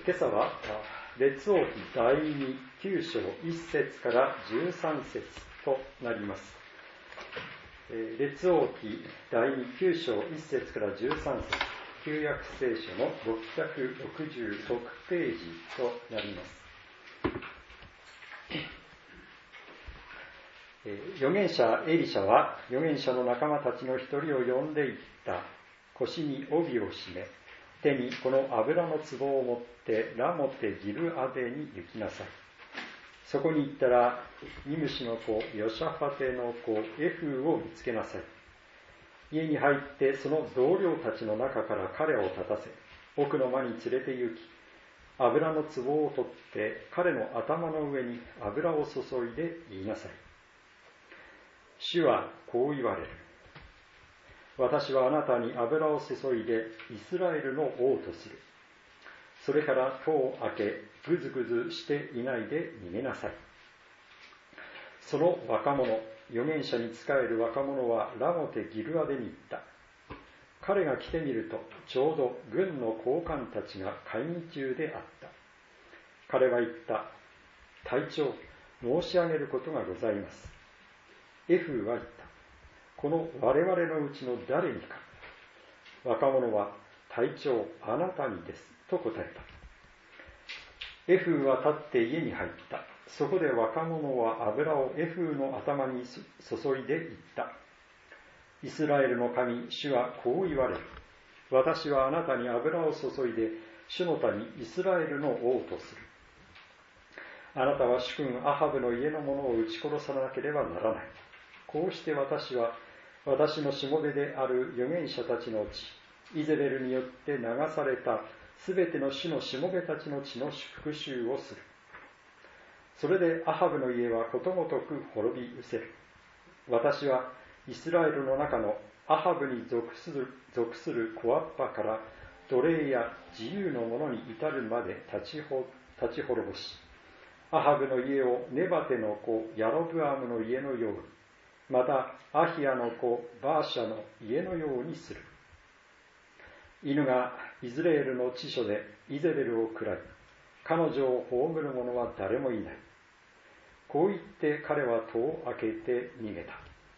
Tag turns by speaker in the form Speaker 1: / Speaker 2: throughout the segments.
Speaker 1: 今朝は列王記第2、9章1節から13節となります。列王記第2、9章1節から13節、旧約聖書の666ページとなります。預言者エリシャは預言者の仲間たちの一人を呼んでいった。腰に帯を締め、手にこの油の壺を持ってラモテギルアデに行きなさい。そこに行ったらニムシの子ヨシャファテの子エフを見つけなさい。家に入ってその同僚たちの中から彼を立たせ、奥の間に連れて行き、油の壺を取って彼の頭の上に油を注いで言いなさい。主はこう言われる。私はあなたに油を注いでイスラエルの王とする。それから戸を開け、ぐずぐずしていないで逃げなさい。その若者、預言者に仕える若者はラモテギルアデに行った。彼が来てみると、ちょうど軍の高官たちが会議中であった。彼は言った。隊長、申し上げることがございます。エフは言った。この我々のうちの誰にか。若者は、隊長、あなたにです、と答えた。エフは立って家に入った。そこで若者は油をエフの頭に注いで言った。イスラエルの神、主はこう言われる。私はあなたに油を注いで、主の民イスラエルの王とする。あなたは主君アハブの家の者を撃ち殺さなければならない。こうして私は、私のしもべである預言者たちの血、イゼベルによって流されたすべての主のしもべたちの血の復讐をする。それでアハブの家はことごとく滅び失せる。私はイスラエルの中のアハブに属する小アッパから奴隷や自由の者に至るまで立ち滅ぼし、アハブの家をネバテの子ヤロブアムの家のように、またアヒアの子バーシャの家のようにする。犬がイズレールの地所でイゼベルを食らい、彼女を葬る者は誰もいない。こう言って彼は戸を開けて逃げた。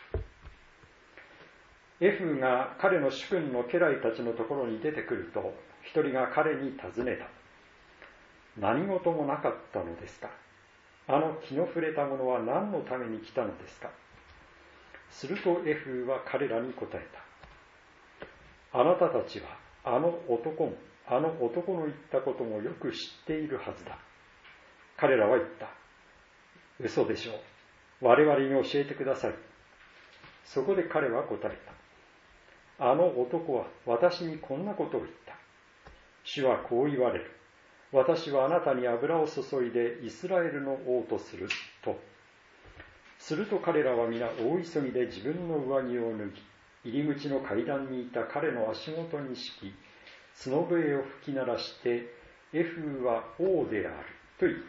Speaker 1: エフが彼の主君の家来たちのところに出てくると、一人が彼に尋ねた。何事もなかったのですか？あの気の触れた者は何のために来たのですか？するとエフは彼らに答えた。あなたたちはあの男の言ったこともよく知っているはずだ。彼らは言った。嘘でしょう。我々に教えてください。そこで彼は答えた。あの男は私にこんなことを言った。主はこう言われる。私はあなたに油を注いでイスラエルの王とすると。すると彼らは皆大急ぎで自分の上着を脱ぎ、入り口の階段にいた彼の足元に敷き、角笛を吹き鳴らして、エフは王であると言った。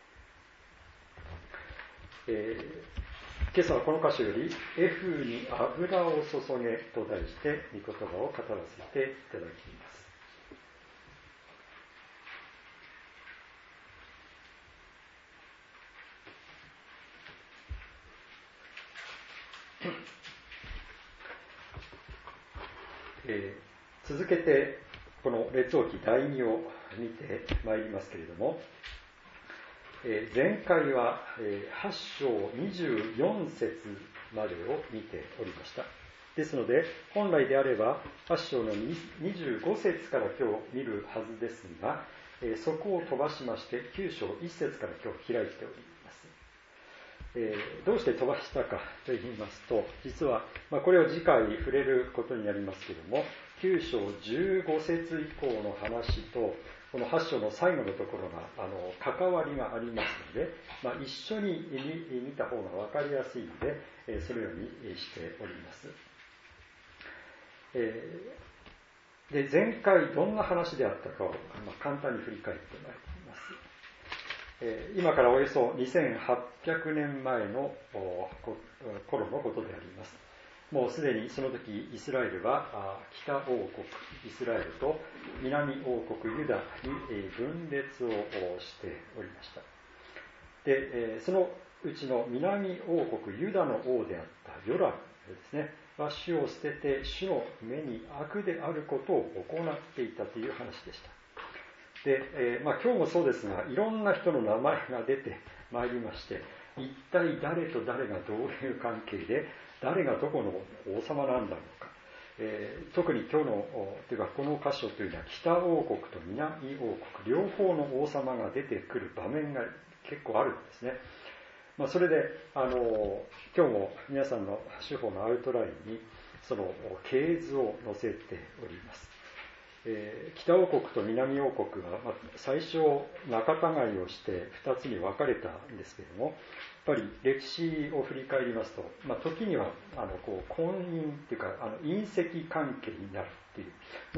Speaker 1: 今朝はこの箇所より、エフに油を注げと題して、御言葉を語らせていただきます。続けてこの列王記第2を見てまいりますけれども、前回は8章24節までを見ておりました。ですので本来であれば8章の25節から今日見るはずですが、そこを飛ばしまして9章1節から今日開いております。どうして飛ばしたかと言いますと、実は、これを次回触れることになりますけれども、9章15節以降の話とこの8章の最後のところが関わりがありますので、一緒に見た方が分かりやすいので、そのようにしております。で、前回どんな話であったかを簡単に振り返ってまいります。今からおよそ2800年前の頃のことであります。 もうすでにその時イスラエルは北王国イスラエルと南王国ユダに分裂をしておりました。で、そのうちの南王国ユダの王であったヨラムですね、は主を捨てて主の目に悪であることを行っていたという話でした。で、今日もそうですが、いろんな人の名前が出てまいりまして、一体誰と誰がどういう関係で、誰がどこの王様なんだろうか。特に今日のというかこの箇所というのは北王国と南王国両方の王様が出てくる場面が結構あるんですね。それで今日も皆さんの手法のアウトラインにその系図を載せております。北王国と南王国が最初仲違いをして2つに分かれたんですけれども、やっぱり歴史を振り返りますと、時には婚姻というか姻戚関係になるという、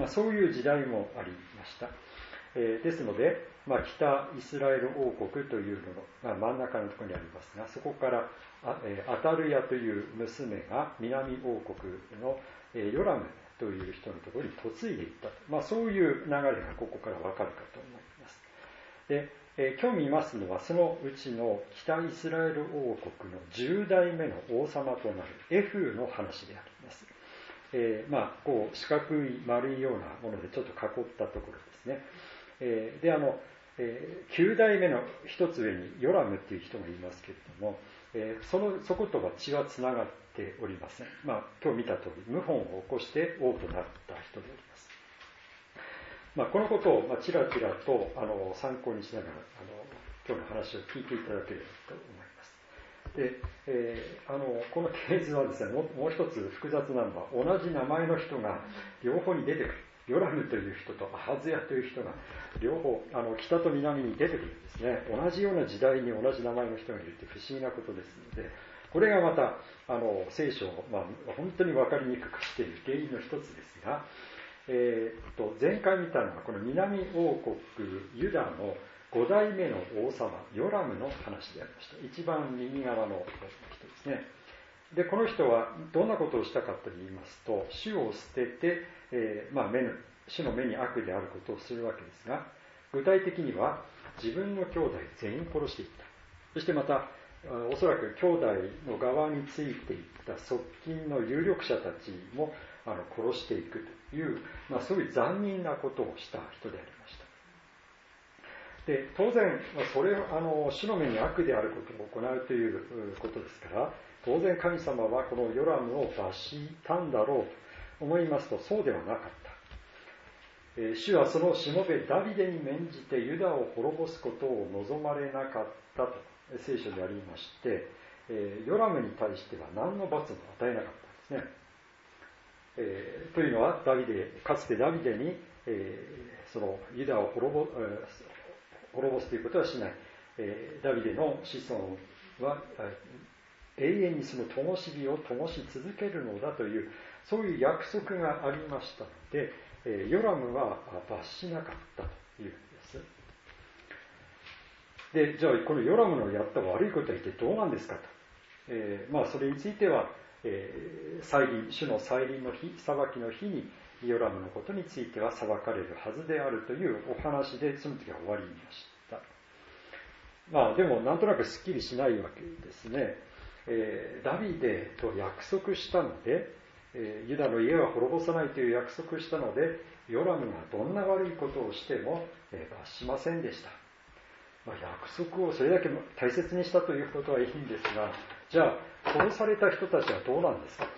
Speaker 1: そういう時代もありました。ですので、北イスラエル王国というのが真ん中のところにありますが、そこからアタルヤという娘が南王国のヨラムという人のところに嫁いでいったと、そういう流れがここからわかるかと思います。で、今日見ますのはそのうちの北イスラエル王国の10代目の王様となるエフの話であります。四角い丸いようなものでちょっと囲ったところですね。で9代目の一つ上にヨラムという人がいますけれども、そことは血はつながっておりません。今日見た通り謀反を起こして王となった人であります。このことをちらちらと参考にしながら今日の話を聞いていただければと思います。で、この系図はですね、もう一つ複雑なのは、同じ名前の人が両方に出てくる。ヨラムという人とアハズヤという人が両方北と南に出てくるんですね。同じような時代に同じ名前の人がいるって不思議なことですので、これがまた聖書を、本当に分かりにくくしている原因の一つですが、前回見たのはこの南王国ユダの5代目の王様ヨラムの話でありました。一番右側の人ですね。でこの人はどんなことをしたかと言いますと、主を捨てて、主の目に悪であることをするわけですが、具体的には自分の兄弟全員殺していった。そしてまたおそらく兄弟の側についていった側近の有力者たちも殺していくという、そういう残忍なことをした人でありました。で当然それを主の目に悪であることを行うということですから、当然神様はこのヨラムを罰したんだろうと思いますと、そうではなかった。主はそのしもべダビデに免じてユダを滅ぼすことを望まれなかったと聖書でありまして、ヨラムに対しては何の罰も与えなかったんですね。というのはかつてダビデに、そのユダを滅ぼすということはしない。ダビデの子孫は永遠にその灯火を灯し続けるのだという、そういう約束がありましたので、ヨラムは罰しなかったというんです。で、じゃあこのヨラムのやった悪いことは一体どうなんですかと。それについては、主の再臨の日、裁きの日にヨラムのことについては裁かれるはずであるというお話で、その時は終わりました。でもなんとなくすっきりしないわけですね。ダビデと約束したので、ユダの家は滅ぼさないという約束したので、ヨラムがどんな悪いことをしても罰しませんでした。約束をそれだけ大切にしたということはいいんですが、じゃあ殺された人たちはどうなんですか。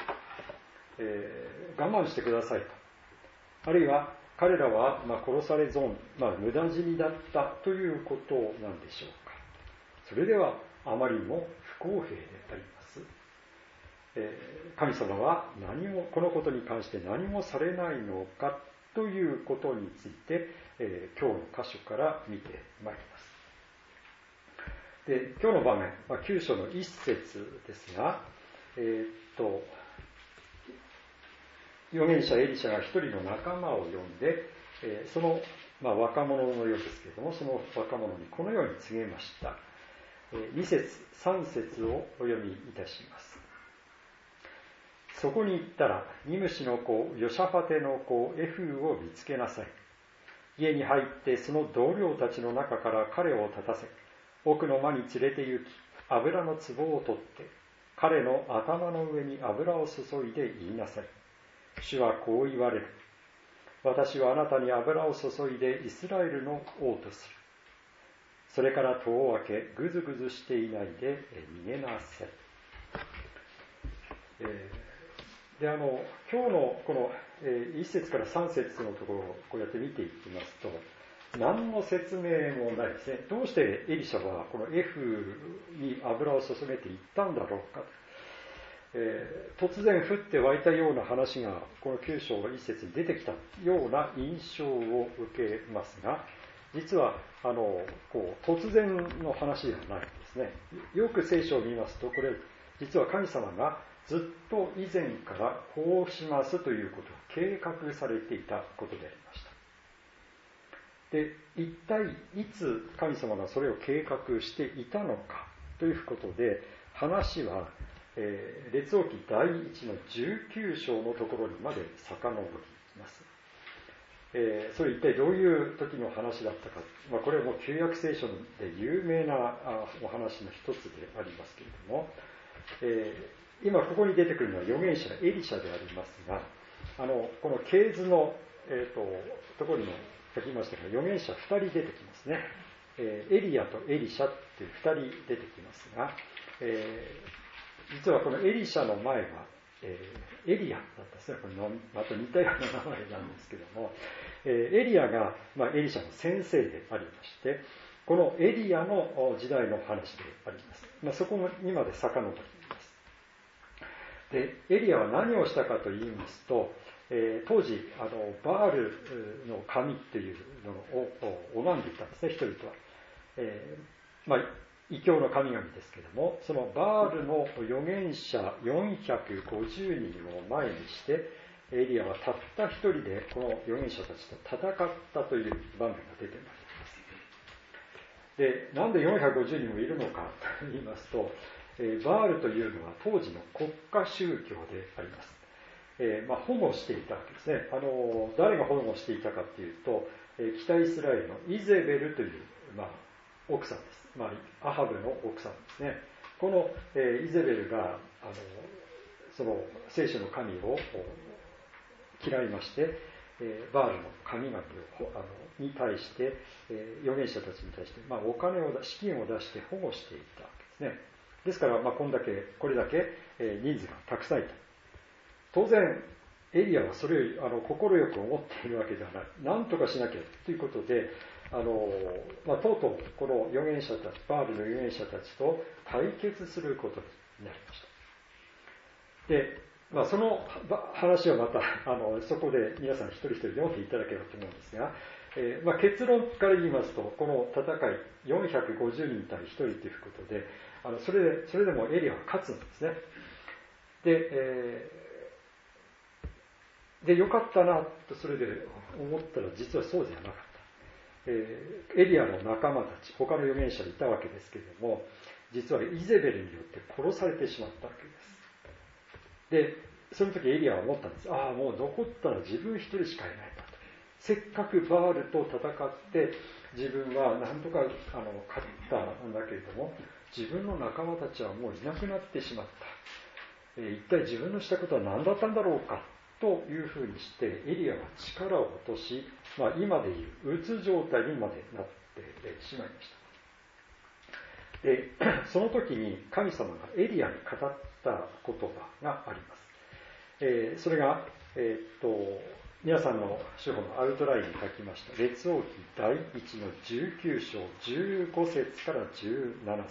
Speaker 1: 我慢してくださいと。あるいは彼らは殺され損、無駄死にだったということなんでしょうか。それではあまりにも不公平であります。神様はこのことに関して何もされないのかということについて、今日の箇所から見てまいります。で今日の場面、9章の一節ですが、預言者エリシャが一人の仲間を呼んで、その、若者のようですけれども、その若者にこのように告げました。2節3節をお読みいたします。 そこに行ったら、ニムシの子、ヨシャファテの子、エフーを見つけなさい。家に入ってその同僚たちの中から彼を立たせ、奥の間に連れて行き、油の壺を取って、彼の頭の上に油を注いで言いなさい。主はこう言われる。私はあなたに油を注いでイスラエルの王とする。それから戸を開け、ぐずぐずしていないで逃げなさい。で今日のこの1節から3節のところをこうやって見ていきますと、何の説明もないですね。どうしてエリシャはこのエフに油を注げていったんだろうか。突然降って湧いたような話がこの9章1節に出てきたような印象を受けますが、実は突然の話ではないんですね。よく聖書を見ますと、これ実は神様がずっと以前からこうしますということを計画されていたことでありました。で、一体いつ神様がそれを計画していたのかということで、話は、列王記第1の19章のところにまで遡ります。それ一体どういう時の話だったか、これはもう旧約聖書で有名なお話の一つでありますけれども、今ここに出てくるのは預言者エリシャでありますが、この系図の、ところにも書きましたが、預言者2人出てきますね。エリアとエリシャっていう2人出てきますが、実はこのエリシャの前は、エリアだったんですね。これまた似たような名前なんですけども、エリアが、エリシャの先生でありまして、このエリアの時代の話であります。そこにまで遡ります。で、エリアは何をしたかと言いますと、当時バールの神っていうのを拝んでいたんですね、人々は。異教の神々ですけども、そのバールの預言者450人を前にして、エリアはたった一人でこの預言者たちと戦ったという場面が出てまいります。で、なんで450人もいるのかと言いますと、バールというのは当時の国家宗教であります。保護していたわけですね。誰が保護していたかというと、北イスラエルのイゼベルという、奥さんです。アハブの奥さんですね。この、イゼベルがその聖書の神を嫌いまして、バールの神々に対して、預言者たちに対して、お金を資金を出して保護していたわけですね。ですから、これだけ人数がたくさんいた。当然エリアはそれを快く思っているわけではない。何とかしなきゃということで、とうとうこの預言者たち、バールの預言者たちと対決することになりました。で、その話はまたそこで皆さん一人一人読んでいただければと思うんですが、結論から言いますと、この戦い450人対1人ということで、それでもエリアは勝つんですね。で、よかったなとそれで思ったら、実はそうじゃなかった。エリアの仲間たち、他の預言者いたわけですけれども、実はイゼベルによって殺されてしまったわけです。で、その時エリアは思ったんです。もう残ったら自分一人しかいないんだと。せっかくバールと戦って自分は何とか勝ったんだけれども、自分の仲間たちはもういなくなってしまった。一体自分のしたことは何だったんだろうかというふうにして、エリアは力を落とし、今でいううつ状態にまでなってしまいました。で、その時に神様がエリアに語った言葉があります。それが、皆さんの書本のアウトラインに書きました、列王記第1の19章15節から17節です。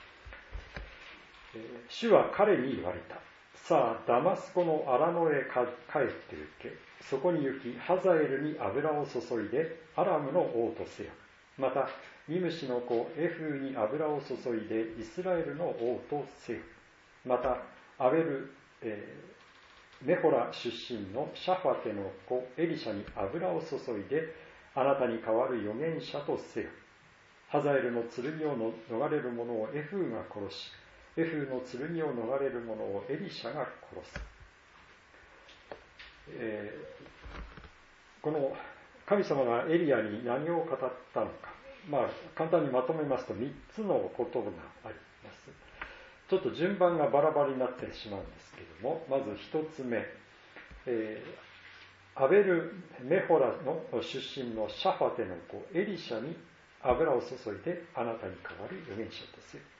Speaker 1: 主は彼に言われた。さあ、ダマスコの荒野へ帰って行け。そこに行き、ハザエルに油を注いで、アラムの王とせよ。また、ニムシの子エフーに油を注いで、イスラエルの王とせよ。また、アベル、メホラ出身のシャファテの子エリシャに油を注いで、あなたに代わる預言者とせよ。ハザエルの剣を逃れる者をエフーが殺し、 エフの剣を逃れる者をエリシャが殺す。この神様がエリアに何を語ったのか、簡単にまとめますと3つの言葉があります。ちょっと順番がバラバラになってしまうんですけれども、まず1つ目、アベル・メホラの出身のシャファテの子エリシャに油を注いであなたに代わる預言者ですよ。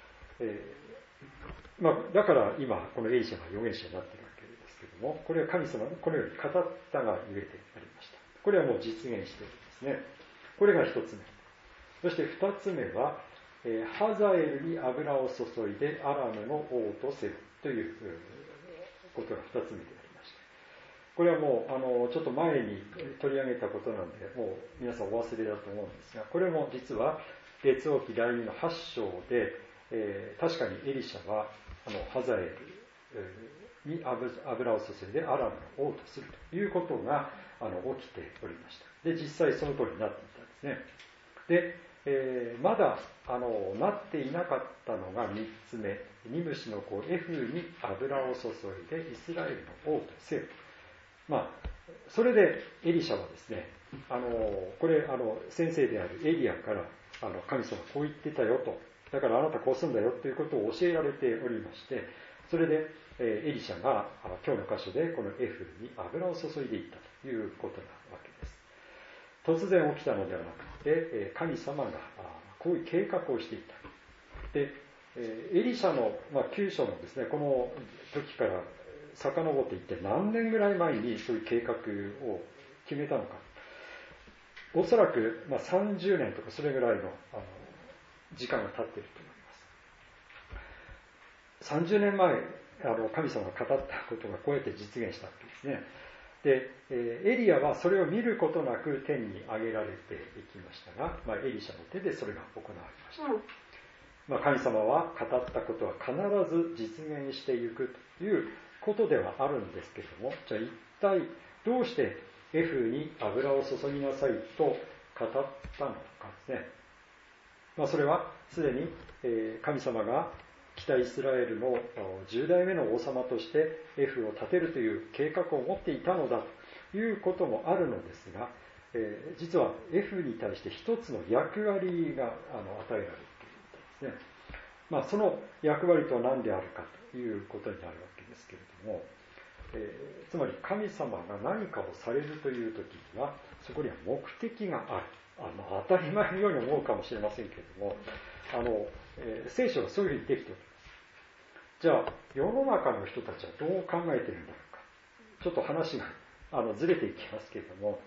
Speaker 1: だから今このエリシャが預言者になっているわけですけれども、これは神様がこのように語ったがゆえでありました。これはもう実現しているんですね。これが1つ目。そして2つ目は、ハザエルに油を注いでアラムの王とせよということが2つ目でありました。これはもうちょっと前に取り上げたことなんで、もう皆さんお忘れだと思うんですが、これも実は列王記第2の8章で、確かにエリシャはハザエルに油を注いでアラムの王とするということが起きておりました。で、実際その通りになっていたんですね。で、まだなっていなかったのが3つ目、ニムシの子エフに油を注いでイスラエルの王とせよ。それでエリシャはですね、これ先生であるエリアから神様こう言ってたよと、だからあなたこうするんだよということを教えられておりまして、それでエリシャが今日の箇所でこのエフに油を注いでいったということなわけです。突然起きたのではなくて、神様がこういう計画をしていた。で、エリシャの9章のですね、この時から遡っていって何年ぐらい前にそういう計画を決めたのか。おそらく30年とかそれぐらいの時間が経っていると思います。30年前神様が語ったことがこうやって実現したわけですね。で、エリアはそれを見ることなく天に上げられていきましたが、エリシャの手でそれが行われました。神様は語ったことは必ず実現していくということではあるんですけれども、じゃあ一体どうしてエフに油を注ぎなさいと語ったのかですね。それはすでに神様が北イスラエルの10代目の王様としてエフを立てるという計画を持っていたのだということもあるのですが、実はエフに対して一つの役割が与えられているんですね。その役割とは何であるかということになるわけですけれども、つまり神様が何かをされるという時にはそこには目的がある。当たり前のように思うかもしれませんけれども、聖書はそういうふうにできている。じゃあ世の中の人たちはどう考えているんだろうか。ちょっと話がずれていきますけれども、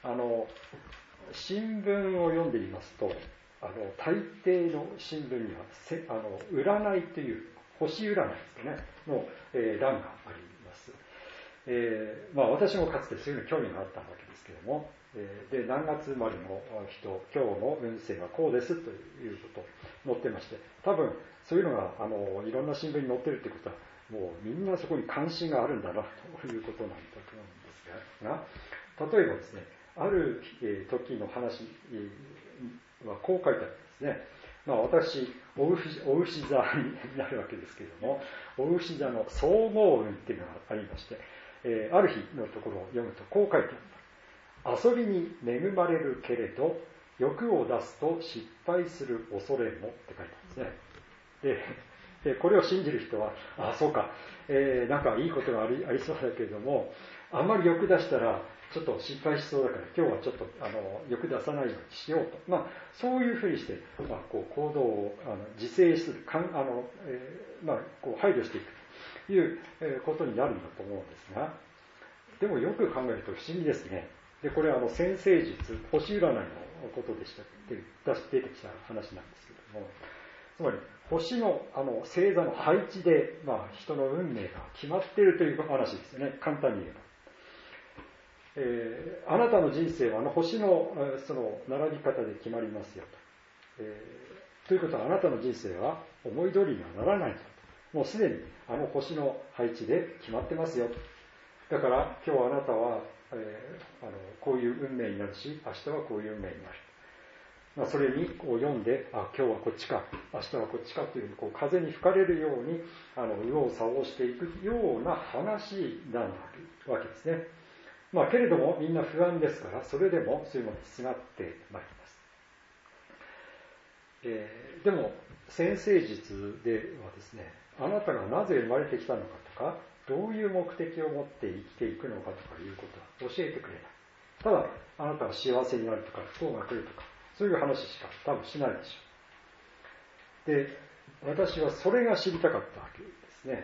Speaker 1: 新聞を読んでいますと大抵の新聞には占いという星占いですねの、欄があります。私もかつてそういうの興味があったわけですけれども、で何月生まれの人、今日の運勢はこうですということ載ってまして、多分そういうのがいろんな新聞に載ってるってことはもうみんなそこに関心があるんだなということなんだと思うんですが、例えばですね、ある時の話はこう書いてあるんですね。私、お牛座になるわけですけれども、お牛座の総合運っていうのがありまして、ある日のところを読むとこう書いてある。遊びに恵まれるけれど欲を出すと失敗する恐れもって書いてあるんですね。でこれを信じる人はそうか、なんかいいことがありそうだけれども、あんまり欲出したらちょっと失敗しそうだから今日はちょっと欲出さないようにしようと、そういうふうにして、こう行動を自制するこう配慮していくということになるんだと思うんですが、でもよく考えると不思議ですね。でこれは占星術、星占いのことでした出てきた話なんですけども、つまり星の星座の配置で、人の運命が決まっているという話ですよね。簡単に言えば、あなたの人生は星のその並び方で決まりますよと。ということはあなたの人生は思い通りにはならないと。もうすでに星の配置で決まってますよと。だから今日あなたはこういう運命になるし、明日はこういう運命になる。 それにこう読んで、今日はこっちか、明日はこっちかというふうにこう風に吹かれるように右往左往していくような話になるわけですね。けれどもみんな不安ですから、それでもそういうものにすがってまいります。でも先生術ではですね、あなたがなぜ生まれてきたのかとか、どういう目的を持って生きていくのかとかいうことは教えてくれない。ただあなたは幸せになるとか不幸が来るとか、そういう話しか多分しないでしょう。で、私はそれが知りたかったわけですね。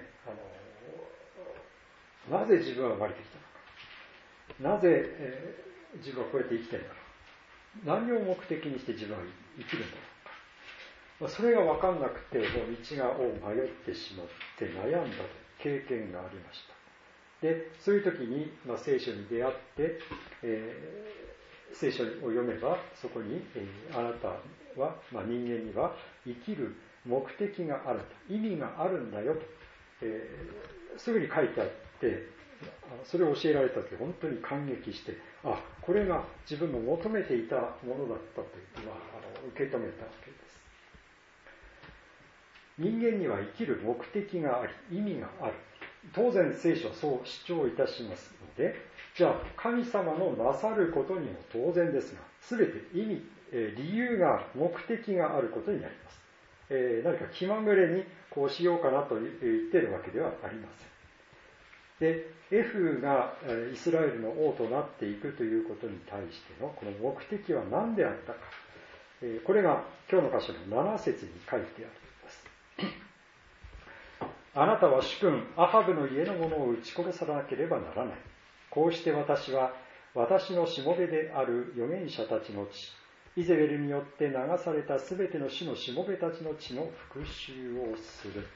Speaker 1: なぜ自分は生まれてきたのか、なぜ、自分はこうやって生きてるのか、何を目的にして自分は生きるんだろうか、それが分かんなくて、もう道を迷ってしまって悩んだという経験がありました。で、そういう時に、聖書に出会って、聖書を読めばそこに、あなたは、人間には生きる目的があると、意味があるんだよと、すぐに書いてあって、それを教えられた時本当に感激して、これが自分の求めていたものだったという、受け止めたわけです。人間には生きる目的があり、意味がある。当然聖書はそう主張いたしますので、じゃあ神様のなさることにも当然ですが、すべて意味、理由が、目的があることになります。何か気まぐれにこうしようかなと言っているわけではありません。で、エフがイスラエルの王となっていくということに対してのこの目的は何であったか、これが今日の箇所の7節に書いてあります。あなたは主君アハブの家の者を撃ち殺さなければならない。こうして私は私のしもべである預言者たちの血、イゼベルによって流されたすべての主のしもべたちの血の復讐をする。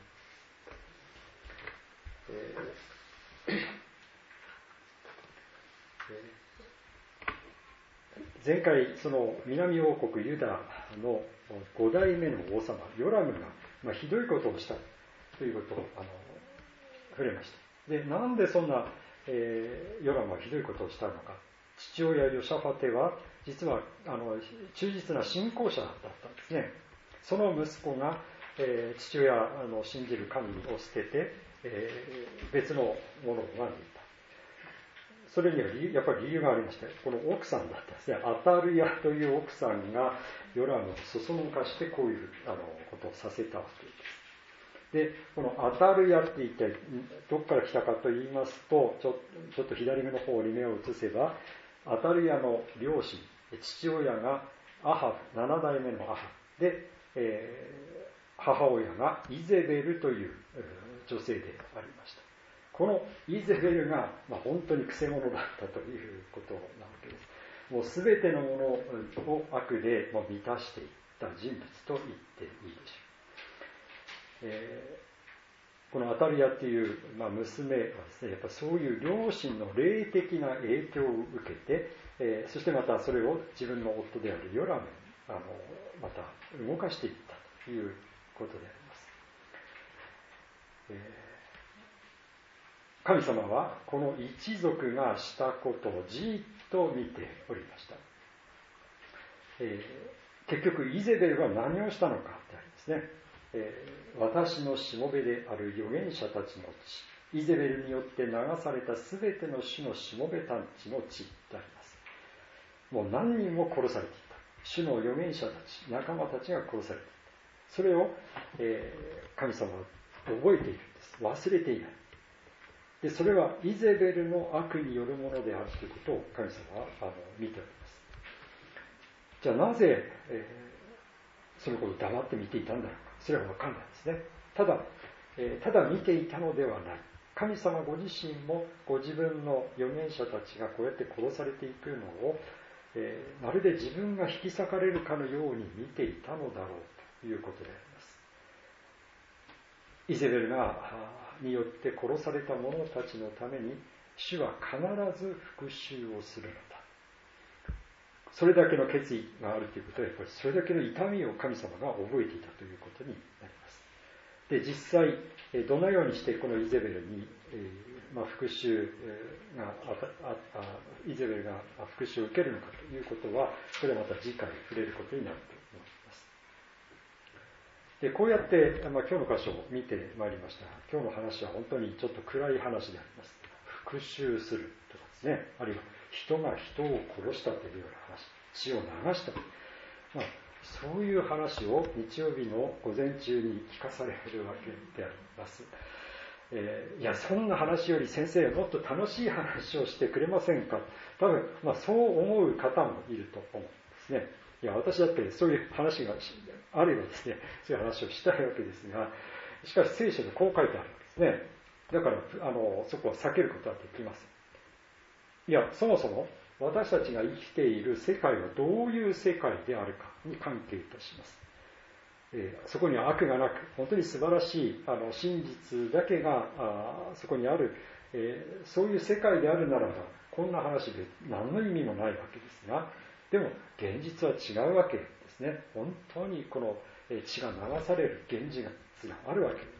Speaker 1: 前回その南王国ユダの5代目の王様ヨラムが、ひどいことをしたということを触れました。で、なんでそんな、ヨラムはひどいことをしたのか。父親ヨシャファテは実は忠実な信仰者だったんですね。その息子が、父親の信じる神を捨てて、別のものを選んでいた。それにはやっぱり理由がありまして、この奥さんだったんですね。アタルヤという奥さんがヨラムをそそのかしてこういうことをさせたわけです。で、このアタルヤって一体どこから来たかと言いますと、ちょっと左目の方に目を移せば、アタルヤの両親、父親がアハブ、7代目のアハブで、母親がイゼベルという女性でありました。このイゼベルが、本当にくせ者だったということなわけです。もうすべてのものを悪で満たしていった人物と言っていいでしょう。このアタルヤっていう、娘はですね、やっぱそういう両親の霊的な影響を受けて、そしてまたそれを自分の夫であるヨラムにまた動かしていったということであります。神様はこの一族がしたことをじっと見ておりました。結局イゼベルは何をしたのかってありますね。私のしもべである預言者たちの血、イゼベルによって流されたすべての主のしもべたちの血であります。もう何人も殺されていた。主の預言者たち、仲間たちが殺されていた。それを、神様は覚えているんです。忘れていない。で、それはイゼベルの悪によるものであるということを神様は見ております。じゃあなぜ、そのことを黙って見ていたんだろうか。それは分かんないですね。ただ見ていたのではない。神様ご自身もご自分の預言者たちがこうやって殺されていくのを、まるで自分が引き裂かれるかのように見ていたのだろうということであります。イゼベルによって殺された者たちのために主は必ず復讐をするのだ。それだけの決意があるということは、やっぱりそれだけの痛みを神様が覚えていたということになります。で、実際どのようにしてこのイゼベルに復讐がイゼベルが復讐を受けるのかということは、これはまた次回触れることになると思います。でこうやって、今日の箇所を見てまいりました。今日の話は本当にちょっと暗い話であります。復讐するとかですね、あるいは人が人を殺したというような話、血を流した、そういう話を日曜日の午前中に聞かされるわけであります。いや、そんな話より先生はもっと楽しい話をしてくれませんか。多分、そう思う方もいると思うんですね。いや、私だってそういう話があればですね、そういう話をしたいわけですが、しかし聖書でこう書いてあるんですね。だからそこは避けることはできません。いや、そもそも私たちが生きている世界はどういう世界であるかに関係いたします。そこには悪がなく、本当に素晴らしい真実だけがそこにある、そういう世界であるならば、こんな話で何の意味もないわけですが、でも現実は違うわけですね。本当にこの血が流される現実があるわけです。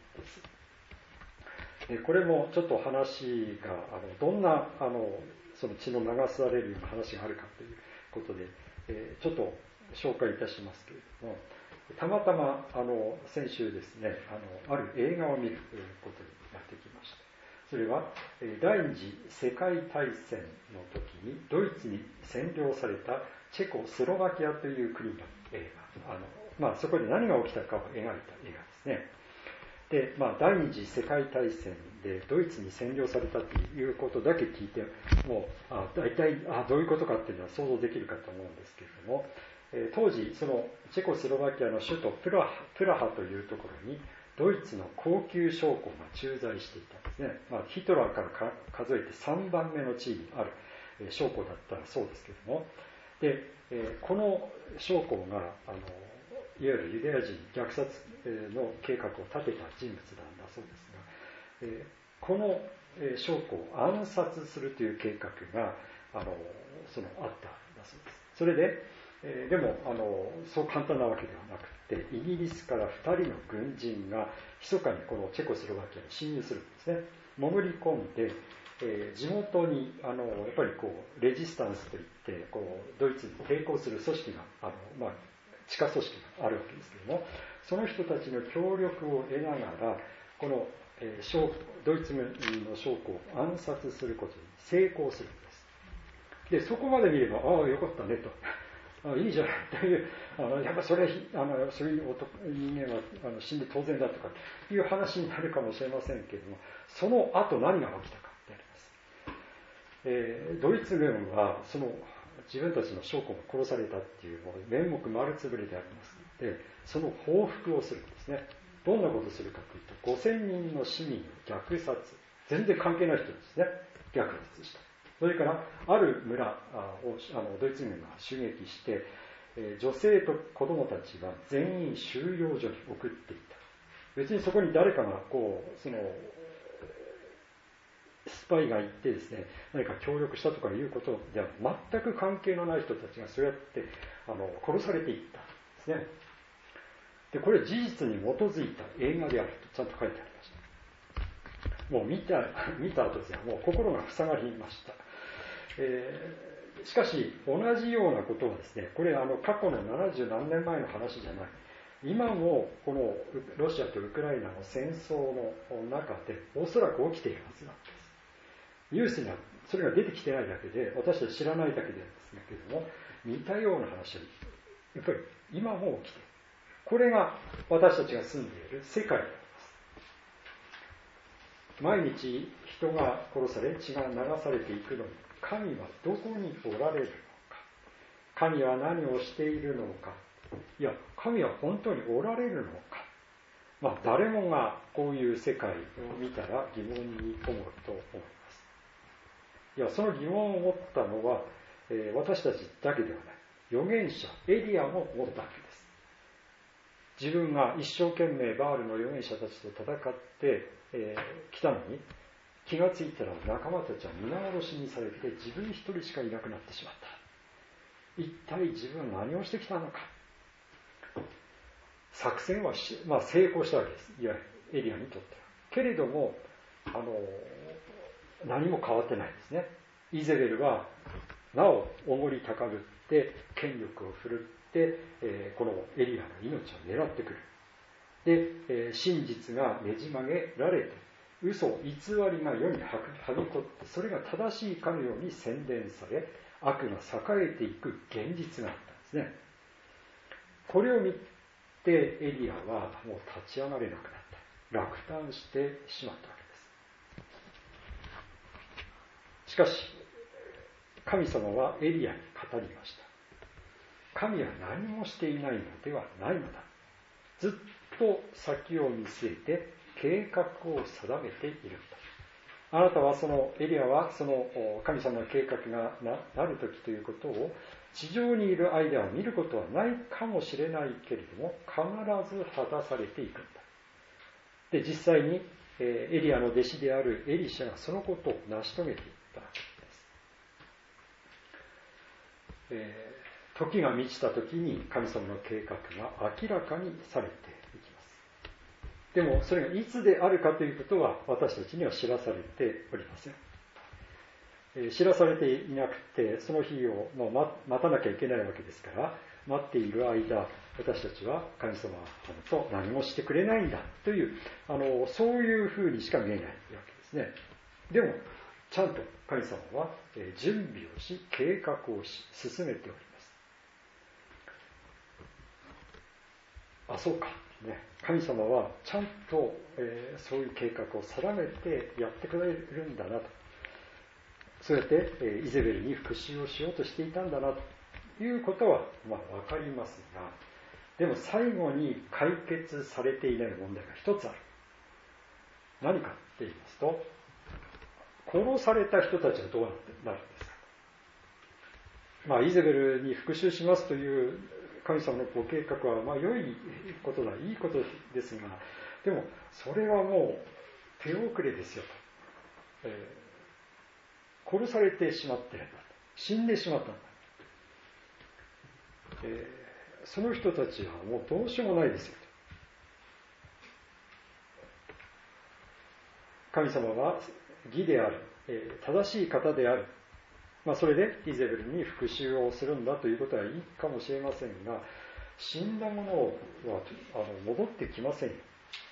Speaker 1: これもちょっと話がどんなその血の流されるような話があるかということで、ちょっと紹介いたしますけれども、たまたま先週ですね、ある映画を見ることになってきました。それは第二次世界大戦の時にドイツに占領されたチェコスロバキアという国の映画、そこで何が起きたかを描いた映画ですね。で、第二次世界大戦でドイツに占領されたということだけ聞いても大体どういうことかっていうのは想像できるかと思うんですけれども、当時そのチェコスロバキアの首都プラハというところにドイツの高級将校が駐在していたんですね。ヒトラーから数えて3番目の地位にある将校だったそうですけれども、で、この将校がいわゆるユダヤ人虐殺の計画を立てた人物なんだそうですが、この将校を暗殺するという計画があったんだそうです。それで、でもそう簡単なわけではなくて、イギリスから2人の軍人が密かにこのチェコスロバキアに侵入するんですね。潜り込んで、地元にやっぱりレジスタンスといってドイツに抵抗する組織が地下組織があるわけですけれども、その人たちの協力を得ながらこのドイツ軍の将校を暗殺することに成功するんです。でそこまで見ればよかったねと。いいじゃないという、やっぱそういう人間は死んで当然だとかいう話になるかもしれませんけれども、その後何が起きたかであります。ドイツ軍はその自分たちの将校が殺されたっていう面目丸つぶれでありますので、その報復をするんですね。どんなことをするかというと、5000人の市民を虐殺、全然関係ない人ですね、虐殺した。それからある村をドイツ軍が襲撃して、女性と子供たちは全員収容所に送っていった。別にそこに誰かがそのスパイが行ってですね、何か協力したとかいうことでは全く関係のない人たちがそうやって殺されていったんですね。でこれ事実に基づいた映画であるとちゃんと書いてありました。もう見た後ですね、もう心が塞がりました。しかし同じようなことはですね、これ過去の70何年前の話じゃない、今もこのロシアとウクライナの戦争の中でおそらく起きているはずなんです。ニュースにはそれが出てきてないだけで、私たち知らないだけでですけれども、似たような話はやっぱり今も起きている。これが私たちが住んでいる世界であります。毎日人が殺され、血が流されていくのに、神はどこにおられるのか、神は何をしているのか、いや神は本当におられるのか、誰もがこういう世界を見たら疑問に思うと思います。いやその疑問を持ったのは、私たちだけではない、預言者エリアも持ったわけです。自分が一生懸命バールの預言者たちと戦ってきたのに、気がついたら仲間たちは皆殺しにされて自分一人しかいなくなってしまった。一体自分は何をしてきたのか。作戦は成功したわけです。いやエリアにとっては。けれども何も変わってないですね。イゼベルはなおおごり高ぶって権力を振るって、このエリアの命を狙ってくる。で、真実がねじ曲げられて、嘘偽りが世にはびこって、それが正しいかのように宣伝され、悪が栄えていく現実があったんですね。これを見てエリアはもう立ち上がれなくなった。落胆してしまったわけです。しかし神様はエリアに語りました。神は何もしていないのではないのだ。ずっと先を見据えて計画を定めているんだ。あなたはエリアはその神様の計画がなる時ということを地上にいる間は見ることはないかもしれないけれども、必ず果たされていくんだ。で、実際にエリアの弟子であるエリシャがそのことを成し遂げていったわけです。時が満ちた時に神様の計画が明らかにされていきます。でもそれがいつであるかということは私たちには知らされておりません。知らされていなくて、その日を待たなきゃいけないわけですから、待っている間、私たちは神様と何もしてくれないんだという、そういうふうにしか見えないわけですね。でも、ちゃんと神様は準備をし、計画をし、進めております。そうか。神様はちゃんと、そういう計画を定めてやってくれるんだなと。そうやってイゼベルに復讐をしようとしていたんだなということは分かりますが、でも最後に解決されていない問題が一つある。何かって言いますと、殺された人たちはどうなるんですか。イゼベルに復讐しますという神様のご計画は良いことだ、いいことですが、でもそれはもう手遅れですよと。殺されてしまっているんだ。死んでしまったんだ。その人たちはもうどうしようもないですよと。神様は義である、正しい方である。それでイゼベルに復讐をするんだということはいいかもしれませんが、死んだ者は戻ってきませんよ。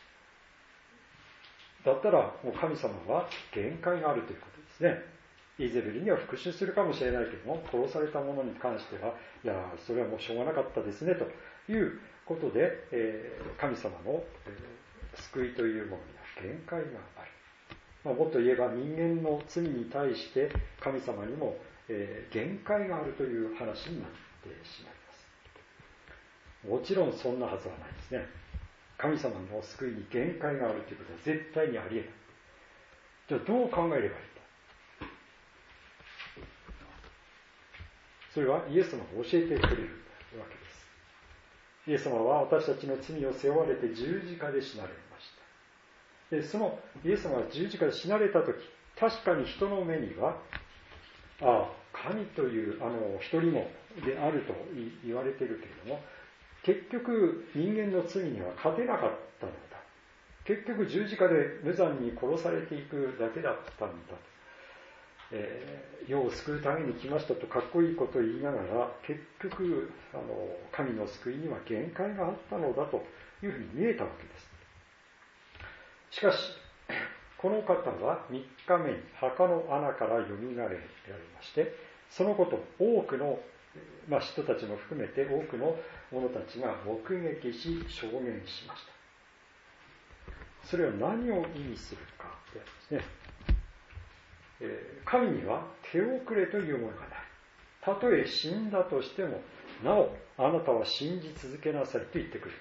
Speaker 1: だったらもう神様は限界があるということですね。イゼベルには復讐するかもしれないけども、殺された者に関しては、それはもうしょうがなかったですねということで、神様の、救いというものには限界がある。もっと言えば人間の罪に対して神様にも、限界があるという話になってしまいます。もちろんそんなはずはないですね。神様の救いに限界があるということは絶対にあり得ない。じゃあどう考えればいいか。それはイエス様が教えてくれるわけです。イエス様は私たちの罪を背負われて十字架で死なれました。で、そのイエス様が十字架で死なれたとき、確かに人の目には、神という一人もであると言われているけれども、結局人間の罪には勝てなかったのだ。結局十字架で無残に殺されていくだけだったんだ。世を救うために来ましたとかっこいいことを言いながら、結局神の救いには限界があったのだというふうに見えたわけです。しかしこの方は3日目に墓の穴からよみがえられまして、そのことを多くの、人たちも含めて多くの者たちが目撃し証言しました。それは何を意味するかですね。神には手遅れというものがない。たとえ死んだとしても、なおあなたは信じ続けなさいと言ってくれてい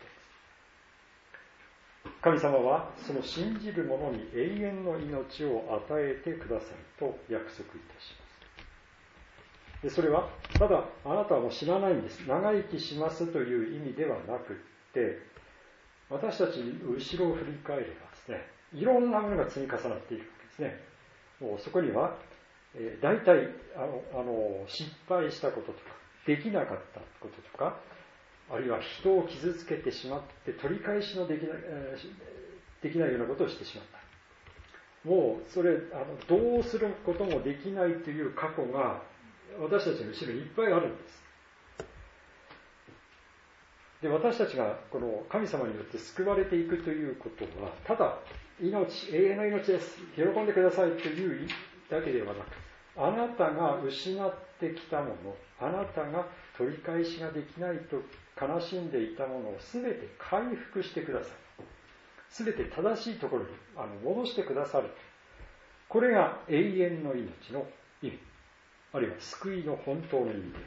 Speaker 1: ます。神様はその信じる者に永遠の命を与えてくださると約束いたします。で、それはただあなたはもう死なないんです、長生きしますという意味ではなくって、私たち後ろを振り返ればですね、いろんなものが積み重なっているわけですね。もうそこには、大体失敗したこととか、できなかったこととか、あるいは人を傷つけてしまって取り返しのできないようなことをしてしまった。 もうそれどうすることもできないという過去が私たちの後ろにいっぱいあるんです。で、私たちがこの神様によって救われていくということは、ただ命、永遠の命です、喜んでくださいというだけではなく、あなたが失ってきたもの、あなたが取り返しができないと悲しんでいたものを全て回復してください。全て正しいところに戻してくださる。これが永遠の命の意味、あるいは救いの本当の意味であります。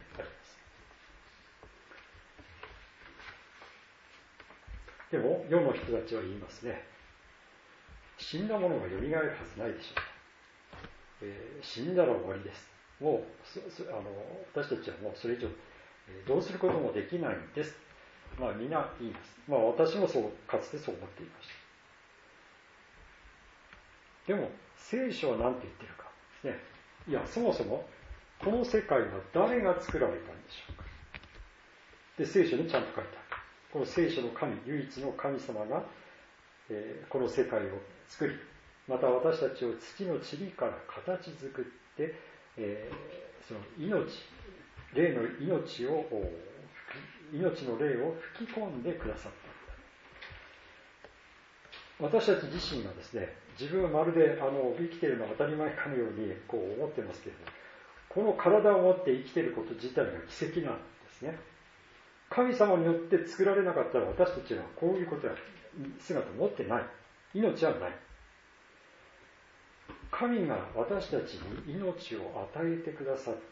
Speaker 1: でも世の人たちは言いますね。死んだ者がよみがえるはずないでしょう。死んだら終わりです。もう私たちはもうそれ以上どうすることもできないんです。皆言います。私もかつてそう思っていました。でも聖書は何て言ってるかですね。いや、そもそもこの世界は誰が作られたんでしょうか。で、聖書にちゃんと書いてある。この聖書の神、唯一の神様が、この世界を作り、また私たちを土の塵から形作って、その霊の命の霊を吹き込んでくださった。私たち自身がですね、自分はまるで生きているのは当たり前かのように思ってますけれども、この体を持って生きていること自体が奇跡なんですね。神様によって作られなかったら私たちはこういうことや姿を持ってない。命はない。神が私たちに命を与えてくださって、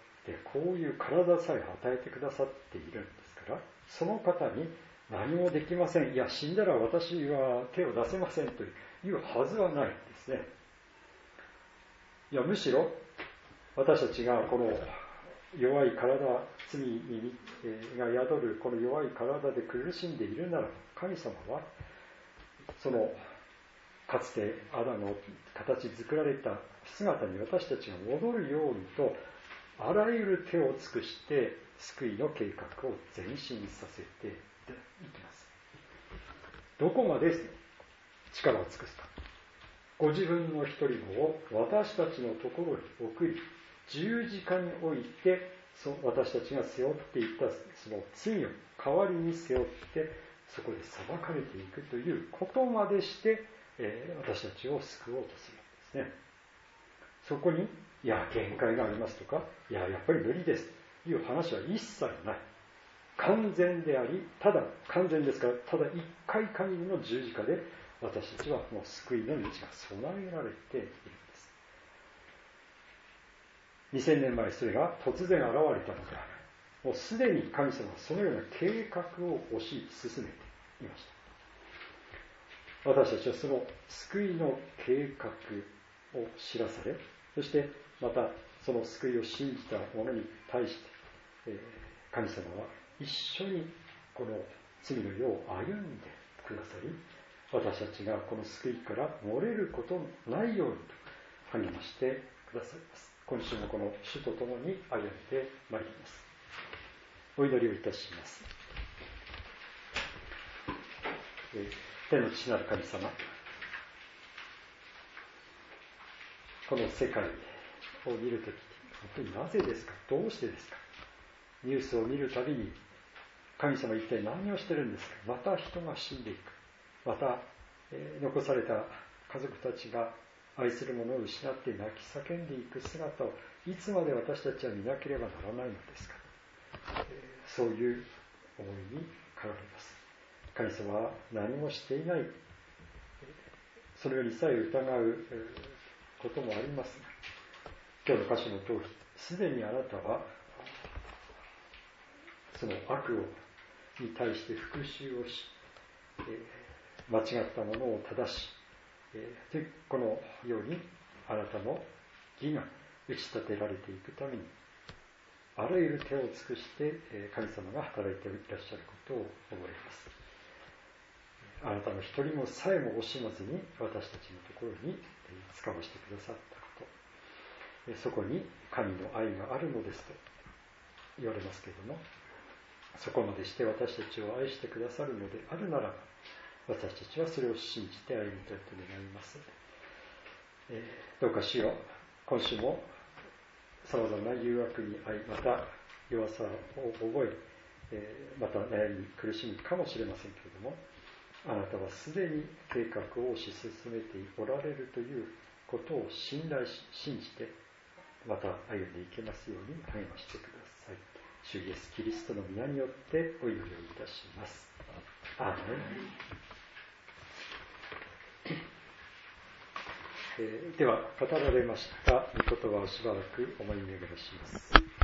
Speaker 1: こういう体さえ与えてくださっているんですから、その方に何もできません。いや、死んだら私は手を出せませんというはずはないですね。いや、むしろ私たちがこの弱い体、罪が宿るこの弱い体で苦しんでいるなら、神様はそのかつてアダムの形作られた姿に私たちが戻るようにと、あらゆる手を尽くして救いの計画を前進させていきます。どこまで力を尽くすか。ご自分の一人子を私たちのところに送り、十字架において私たちが背負っていたその罪を代わりに背負って、そこで裁かれていくということまでして、私たちを救おうとするんですね。そこに、いや、限界がありますとか、いや、やっぱり無理ですという話は一切ない。完全であり、ただ完全ですから、ただ一回限りの十字架で私たちはもう救いの道が備えられているんです。2000年前、それが突然現れたのではない。もうすでに神様はそのような計画を推し進めていました。私たちはその救いの計画を知らされ、そしてまたその救いを信じた者に対して、神様は一緒にこの罪の世を歩んでくださり、私たちがこの救いから漏れることのないようにと励ましてくださいます。今週もこの主と共に歩んでまいります。お祈りをいたします。天の父なる神様、この世界を見るとき、本当になぜですか、どうしてですか。ニュースを見るたびに、神様一体何をしてるんですか。また人が死んでいく。また、残された家族たちが愛する者を失って泣き叫んでいく姿をいつまで私たちは見なければならないのですか。そういう思いに駆られます。神様は何もしていない、そのようにさえ疑うこともありますが、今日の箇所の通り、すでにあなたはその悪に対して復讐をし、間違ったものを正し、でこのようにあなたの義が打ち立てられていくために、あらゆる手を尽くして神様が働いていらっしゃることを覚えます。あなたの一人もさえも惜しまずに私たちのところに使わせてくださったこと、そこに神の愛があるのですと言われますけれども、そこまでして私たちを愛してくださるのであるならば、私たちはそれを信じて歩みたいと願います。 どうか主よ、今週もさまざまな誘惑に遭い、また弱さを覚え、また悩み苦しむかもしれませんけれども、あなたはすでに計画を推し進めておられるということを信頼し、信じてまた歩んでいけますように励ましてください。主イエスキリストの皆によってお祈りをいたします。アーメン。では語られました御言葉をしばらく思い巡らします。